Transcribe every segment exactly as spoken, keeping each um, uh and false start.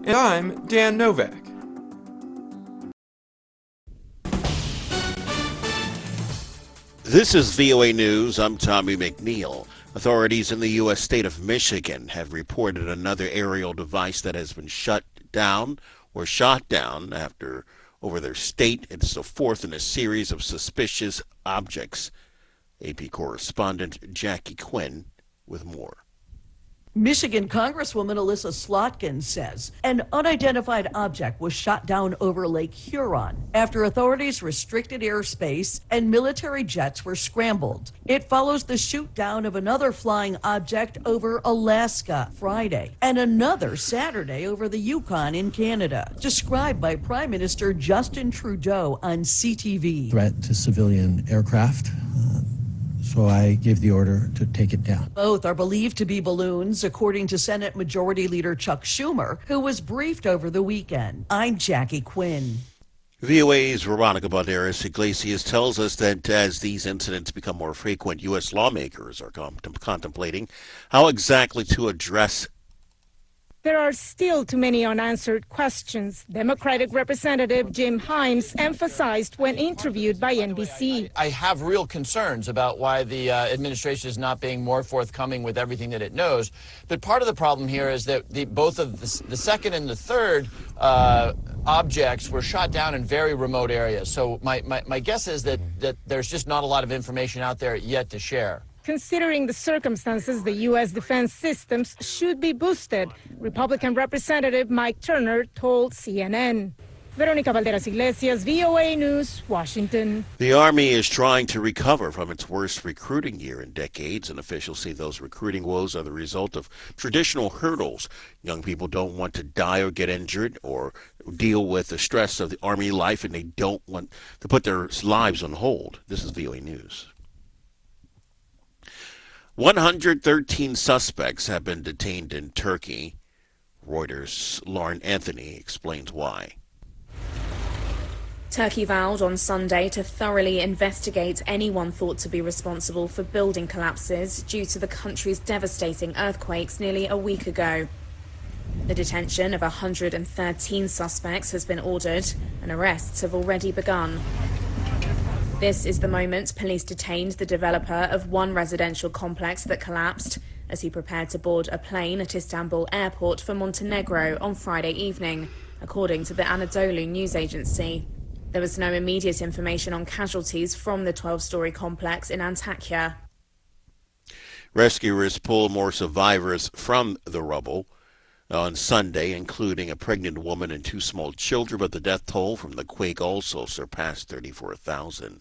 And I'm Dan Novak. This is V O A News. I'm Tommy McNeil. Authorities in the U S state of Michigan have reported another aerial device that has been shut down or shot down after over their state. It's the fourth in a series of suspicious objects. A P correspondent Jackie Quinn with more. Michigan Congresswoman Alyssa Slotkin says an unidentified object was shot down over Lake Huron after authorities restricted airspace and military jets were scrambled. It follows the shoot down of another flying object over Alaska Friday and another Saturday over the Yukon in Canada, described by Prime Minister Justin Trudeau on C T V. Threat to civilian aircraft. Uh, So I gave the order to take it down. Both are believed to be balloons, according to Senate Majority Leader Chuck Schumer, who was briefed over the weekend. I'm Jackie Quinn. V O A's Veronica Balderas Iglesias tells us that as these incidents become more frequent, U S lawmakers are com- contemplating how exactly to address. There are still too many unanswered questions, Democratic Representative Jim Himes emphasized when interviewed by N B C. I have real concerns about why the uh, administration is not being more forthcoming with everything that it knows. But part of the problem here is that the, both of the, the second and the third uh, objects were shot down in very remote areas. So my, my, my guess is that, that there's just not a lot of information out there yet to share. Considering the circumstances, the U S defense systems should be boosted, Republican Representative Mike Turner told C N N. Veronica Balderas Iglesias, V O A News, Washington. The Army is trying to recover from its worst recruiting year in decades, and officials say those recruiting woes are the result of traditional hurdles. Young people don't want to die or get injured or deal with the stress of the Army life, and they don't want to put their lives on hold. This is V O A News. one hundred thirteen suspects have been detained in Turkey. Reuters' Lauren Anthony explains why. Turkey vowed on Sunday to thoroughly investigate anyone thought to be responsible for building collapses due to the country's devastating earthquakes nearly a week ago. The detention of one hundred thirteen suspects has been ordered, and arrests have already begun. This is the moment police detained the developer of one residential complex that collapsed as he prepared to board a plane at Istanbul airport for Montenegro on Friday evening, according to the Anadolu news agency. There was no immediate information on casualties from the twelve-story complex in Antakya. Rescuers pulled more survivors from the rubble on Sunday, including a pregnant woman and two small children, but the death toll from the quake also surpassed thirty-four thousand.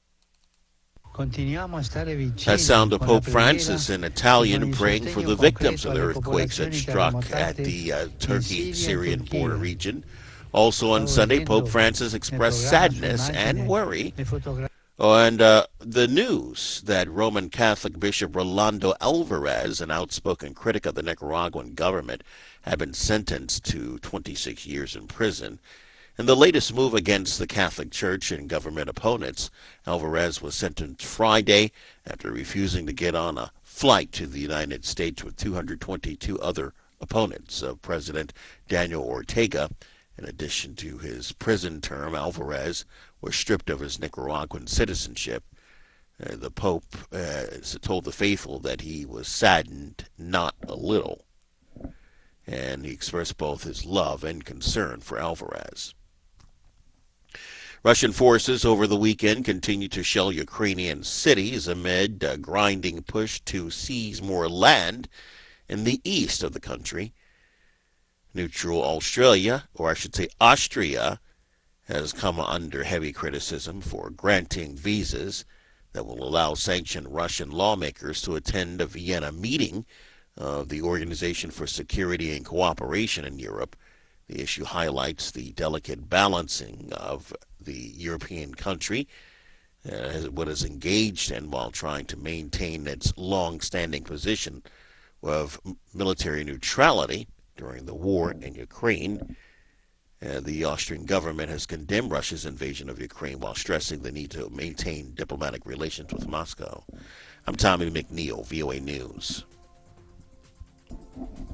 That sound of Pope Francis in Italian praying for the victims of the earthquakes that struck at the uh, Turkey-Syrian border region. Also on Sunday, Pope Francis expressed sadness and worry and uh, the news that Roman Catholic Bishop Rolando Alvarez, an outspoken critic of the Nicaraguan government, had been sentenced to twenty-six years in prison. In the latest move against the Catholic Church and government opponents, Alvarez was sentenced Friday after refusing to get on a flight to the United States with two hundred twenty-two other opponents of President Daniel Ortega. In addition to his prison term, Alvarez was stripped of his Nicaraguan citizenship. Uh, the Pope uh, told the faithful that he was saddened not a little, and he expressed both his love and concern for Alvarez. Russian forces over the weekend continued to shell Ukrainian cities amid a grinding push to seize more land in the east of the country. Neutral Australia, or I should say Austria, has come under heavy criticism for granting visas that will allow sanctioned Russian lawmakers to attend a Vienna meeting of the Organization for Security and Cooperation in Europe. The issue highlights the delicate balancing of the European country, uh, what is engaged in while trying to maintain its long-standing position of military neutrality during the war in Ukraine. Uh, the Austrian government has condemned Russia's invasion of Ukraine while stressing the need to maintain diplomatic relations with Moscow. I'm Tommy McNeil, V O A News.